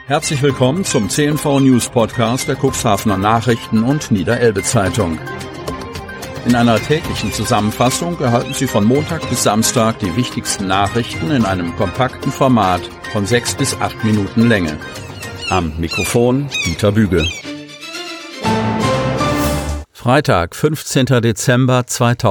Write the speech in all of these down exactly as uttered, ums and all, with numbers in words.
Herzlich willkommen zum C N V News Podcast der Cuxhavener Nachrichten und Niederelbe Zeitung. In einer täglichen Zusammenfassung erhalten Sie von Montag bis Samstag die wichtigsten Nachrichten in einem kompakten Format von sechs bis acht Minuten Länge. Am Mikrofon Dieter Büge. Freitag, fünfzehnter Dezember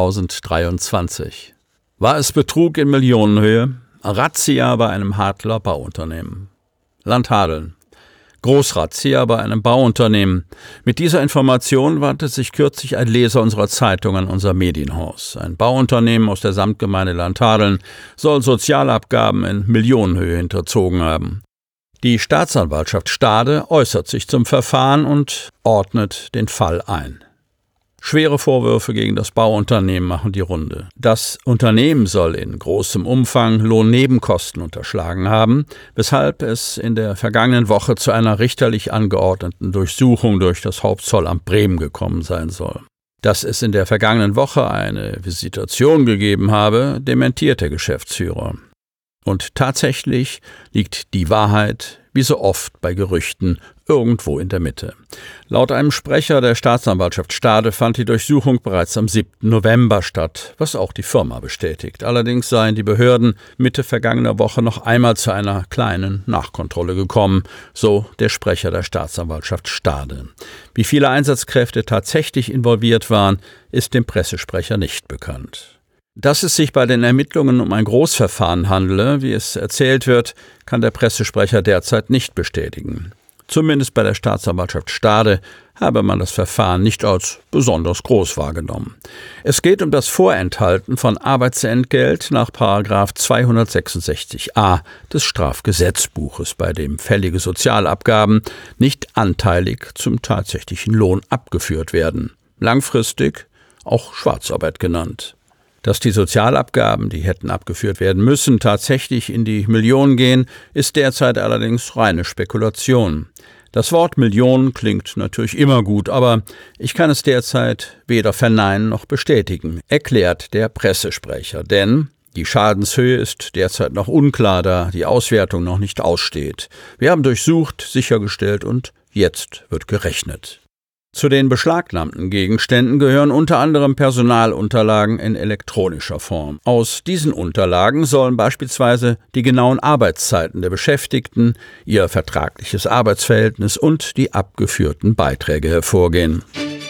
zweitausenddreiundzwanzig. War es Betrug in Millionenhöhe? Razzia bei einem Hadler Bauunternehmen. Landhadeln. Großrazzia bei einem Bauunternehmen. Mit dieser Information wandte sich kürzlich ein Leser unserer Zeitung an unser Medienhaus. Ein Bauunternehmen aus der Samtgemeinde Landhadeln soll Sozialabgaben in Millionenhöhe hinterzogen haben. Die Staatsanwaltschaft Stade äußert sich zum Verfahren und ordnet den Fall ein. Schwere Vorwürfe gegen das Bauunternehmen machen die Runde. Das Unternehmen soll in großem Umfang Lohnnebenkosten unterschlagen haben, weshalb es in der vergangenen Woche zu einer richterlich angeordneten Durchsuchung durch das Hauptzollamt Bremen gekommen sein soll. Dass es in der vergangenen Woche eine Visitation gegeben habe, dementiert der Geschäftsführer. Und tatsächlich liegt die Wahrheit, wie so oft bei Gerüchten, irgendwo in der Mitte. Laut einem Sprecher der Staatsanwaltschaft Stade fand die Durchsuchung bereits am siebten November statt, was auch die Firma bestätigt. Allerdings seien die Behörden Mitte vergangener Woche noch einmal zu einer kleinen Nachkontrolle gekommen, so der Sprecher der Staatsanwaltschaft Stade. Wie viele Einsatzkräfte tatsächlich involviert waren, ist dem Pressesprecher nicht bekannt. Dass es sich bei den Ermittlungen um ein Großverfahren handele, wie es erzählt wird, kann der Pressesprecher derzeit nicht bestätigen. Zumindest bei der Staatsanwaltschaft Stade habe man das Verfahren nicht als besonders groß wahrgenommen. Es geht um das Vorenthalten von Arbeitsentgelt nach Paragraph zweihundertsechsundsechzig a des Strafgesetzbuches, bei dem fällige Sozialabgaben nicht anteilig zum tatsächlichen Lohn abgeführt werden. Langfristig auch Schwarzarbeit genannt. Dass die Sozialabgaben, die hätten abgeführt werden müssen, tatsächlich in die Millionen gehen, ist derzeit allerdings reine Spekulation. Das Wort Millionen klingt natürlich immer gut, aber ich kann es derzeit weder verneinen noch bestätigen, erklärt der Pressesprecher. Denn die Schadenshöhe ist derzeit noch unklar, da die Auswertung noch nicht aussteht. Wir haben durchsucht, sichergestellt und jetzt wird gerechnet. Zu den beschlagnahmten Gegenständen gehören unter anderem Personalunterlagen in elektronischer Form. Aus diesen Unterlagen sollen beispielsweise die genauen Arbeitszeiten der Beschäftigten, ihr vertragliches Arbeitsverhältnis und die abgeführten Beiträge hervorgehen.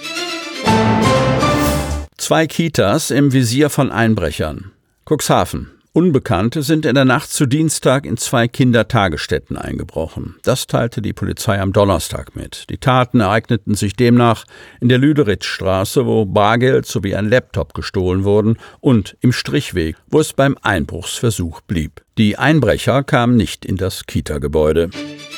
Zwei Kitas im Visier von Einbrechern. Cuxhaven. Unbekannte sind in der Nacht zu Dienstag in zwei Kindertagesstätten eingebrochen. Das teilte die Polizei am Donnerstag mit. Die Taten ereigneten sich demnach in der Lüderitzstraße, wo Bargeld sowie ein Laptop gestohlen wurden, und im Strichweg, wo es beim Einbruchsversuch blieb. Die Einbrecher kamen nicht in das Kita-Gebäude.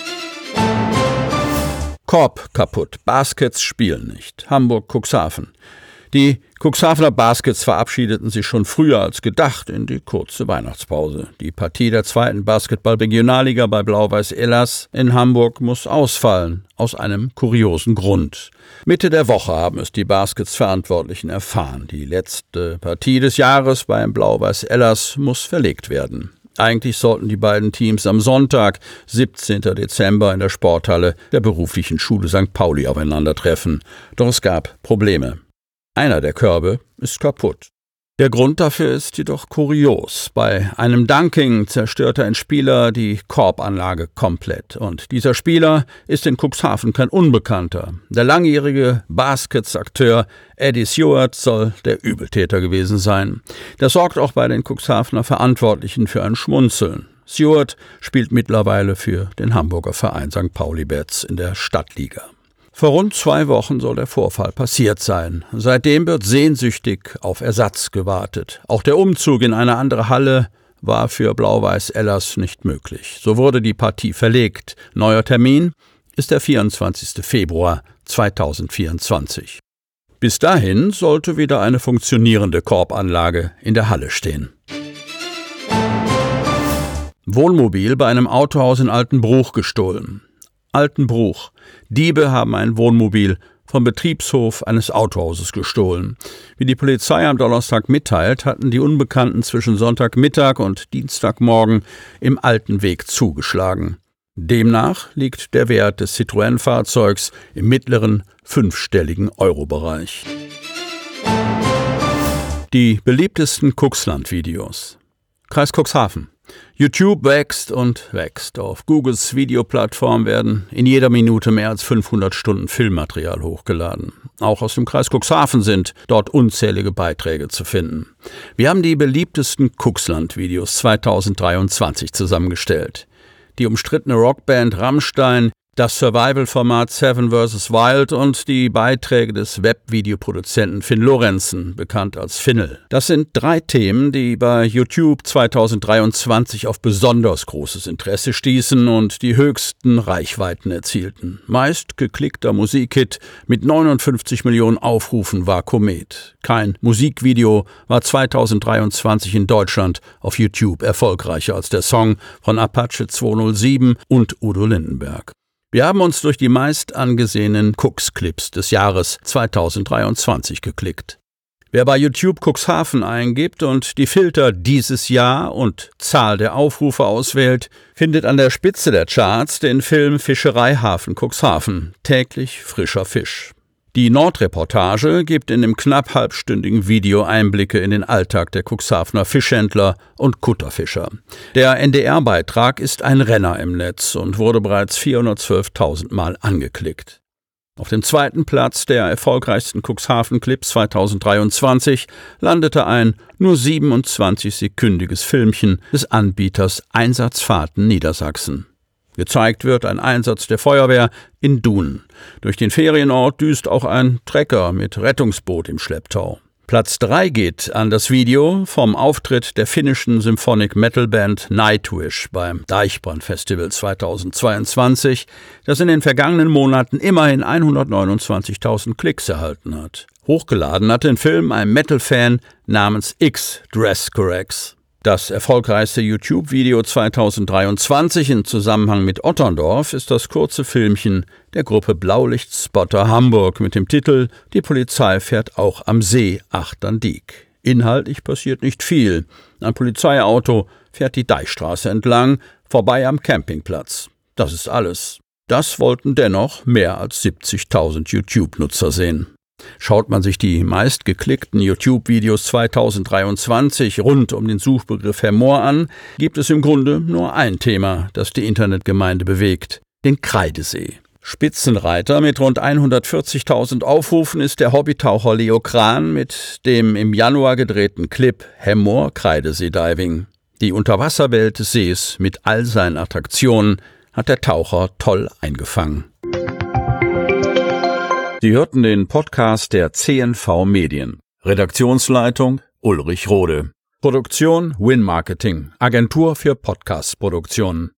Korb kaputt, Baskets spielen nicht. Hamburg-Cuxhaven. Die Cuxhavener Baskets verabschiedeten sich schon früher als gedacht in die kurze Weihnachtspause. Die Partie der zweiten Basketball-Regionalliga bei Blau-Weiß Ellas in Hamburg muss ausfallen, aus einem kuriosen Grund. Mitte der Woche haben es die Baskets-Verantwortlichen erfahren. Die letzte Partie des Jahres beim Blau-Weiß Ellas muss verlegt werden. Eigentlich sollten die beiden Teams am Sonntag, siebzehnten Dezember, in der Sporthalle der beruflichen Schule Sankt Pauli aufeinandertreffen. Doch es gab Probleme. Einer der Körbe ist kaputt. Der Grund dafür ist jedoch kurios. Bei einem Dunking zerstörte ein Spieler die Korbanlage komplett. Und dieser Spieler ist in Cuxhaven kein Unbekannter. Der langjährige Baskets-Akteur Eddie Stewart soll der Übeltäter gewesen sein. Das sorgt auch bei den Cuxhavener Verantwortlichen für ein Schmunzeln. Stewart spielt mittlerweile für den Hamburger Verein Sankt Pauli Bats in der Stadtliga. Vor rund zwei Wochen soll der Vorfall passiert sein. Seitdem wird sehnsüchtig auf Ersatz gewartet. Auch der Umzug in eine andere Halle war für Blau-Weiß Ellas nicht möglich. So wurde die Partie verlegt. Neuer Termin ist der vierundzwanzigsten Februar zweitausendvierundzwanzig. Bis dahin sollte wieder eine funktionierende Korbanlage in der Halle stehen. Wohnmobil bei einem Autohaus in Altenbruch gestohlen. Altenbruch. Diebe haben ein Wohnmobil vom Betriebshof eines Autohauses gestohlen. Wie die Polizei am Donnerstag mitteilt, hatten die Unbekannten zwischen Sonntagmittag und Dienstagmorgen im Alten Weg zugeschlagen. Demnach liegt der Wert des Citroën-Fahrzeugs im mittleren fünfstelligen Euro-Bereich. Die beliebtesten Cuxland-Videos. Kreis Cuxhaven. YouTube wächst und wächst. Auf Googles Videoplattform werden in jeder Minute mehr als fünfhundert Stunden Filmmaterial hochgeladen. Auch aus dem Kreis Cuxhaven sind dort unzählige Beiträge zu finden. Wir haben die beliebtesten Cuxland-Videos zweitausenddreiundzwanzig zusammengestellt. Die umstrittene Rockband Rammstein, das Survival-Format Seven versus. Wild und die Beiträge des Webvideoproduzenten Finn Lorenzen, bekannt als Finnel. Das sind drei Themen, die bei YouTube zweitausenddreiundzwanzig auf besonders großes Interesse stießen und die höchsten Reichweiten erzielten. Meist geklickter Musikhit mit neunundfünfzig Millionen Aufrufen war Komet. Kein Musikvideo war zweitausenddreiundzwanzig in Deutschland auf YouTube erfolgreicher als der Song von Apache zweihundertsieben und Udo Lindenberg. Wir haben uns durch die meist angesehenen Cux-Clips des Jahres zweitausenddreiundzwanzig geklickt. Wer bei YouTube Cuxhaven eingibt und die Filter dieses Jahr und Zahl der Aufrufe auswählt, findet an der Spitze der Charts den Film Fischereihafen Cuxhaven, täglich frischer Fisch. Die Nordreportage gibt in dem knapp halbstündigen Video Einblicke in den Alltag der Cuxhavener Fischhändler und Kutterfischer. Der N D R-Beitrag ist ein Renner im Netz und wurde bereits vierhundertzwölftausend Mal angeklickt. Auf dem zweiten Platz der erfolgreichsten Cuxhaven-Clips zweitausenddreiundzwanzig landete ein nur siebenundzwanzig-sekündiges Filmchen des Anbieters Einsatzfahrten Niedersachsen. Gezeigt wird ein Einsatz der Feuerwehr in Dunen. Durch den Ferienort düst auch ein Trecker mit Rettungsboot im Schlepptau. Platz drei geht an das Video vom Auftritt der finnischen Symphonic Metal Band Nightwish beim Deichbrand Festival zweitausendzweiundzwanzig, das in den vergangenen Monaten immerhin hundertneunundzwanzigtausend Klicks erhalten hat. Hochgeladen hat den Film ein Metal-Fan namens X Dress Corrects. Das erfolgreichste YouTube-Video zweitausenddreiundzwanzig in Zusammenhang mit Otterndorf ist das kurze Filmchen der Gruppe Blaulichtspotter Hamburg mit dem Titel »Die Polizei fährt auch am See Achterndiek«. Inhaltlich passiert nicht viel. Ein Polizeiauto fährt die Deichstraße entlang, vorbei am Campingplatz. Das ist alles. Das wollten dennoch mehr als siebzigtausend YouTube-Nutzer sehen. Schaut man sich die meistgeklickten YouTube-Videos zweitausenddreiundzwanzig rund um den Suchbegriff Herr Mohr an, gibt es im Grunde nur ein Thema, das die Internetgemeinde bewegt: den Kreidesee. Spitzenreiter mit rund hundertvierzigtausend Aufrufen ist der Hobbytaucher Leo Kran mit dem im Januar gedrehten Clip Herr Mohr Kreidesee Diving. Die Unterwasserwelt des Sees mit all seinen Attraktionen hat der Taucher toll eingefangen. Sie hörten den Podcast der C N V Medien. Redaktionsleitung Ulrich Rode. Produktion Win Marketing, Agentur für Podcast-Produktionen.